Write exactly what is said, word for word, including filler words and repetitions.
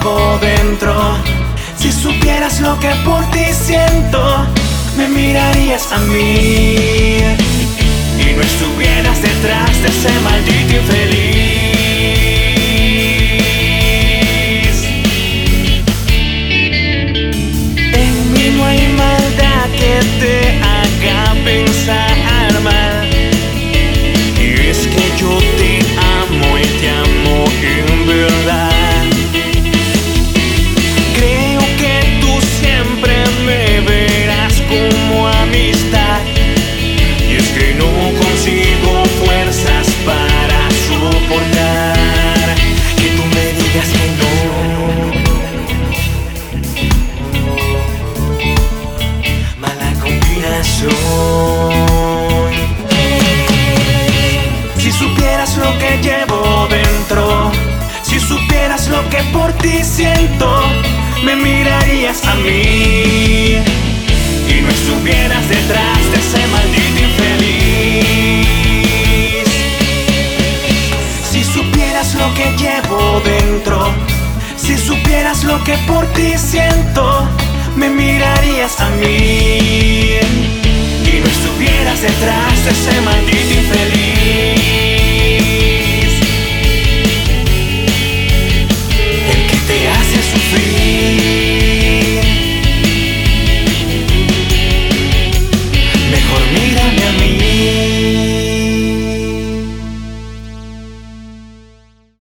llevo dentro. Si supieras lo que por ti siento, me mirarías a mí y no estuvieras detrás de ese maldito infeliz. En mí no hay maldad que te haga pensar mal, y es que yo te amo y te amo en verdad. Creo que tú siempre me verás como amistad, y es que no consigo fuerzas para soportar que tú me digas que no. Mala combinación. Si supieras lo que llevo dentro, si supieras lo que por ti siento, me mirarías a mí y no estuvieras detrás de ese maldito infeliz. Si supieras lo que llevo dentro, si supieras lo que por ti siento, me mirarías a mí y no estuvieras detrás de ese maldito infeliz.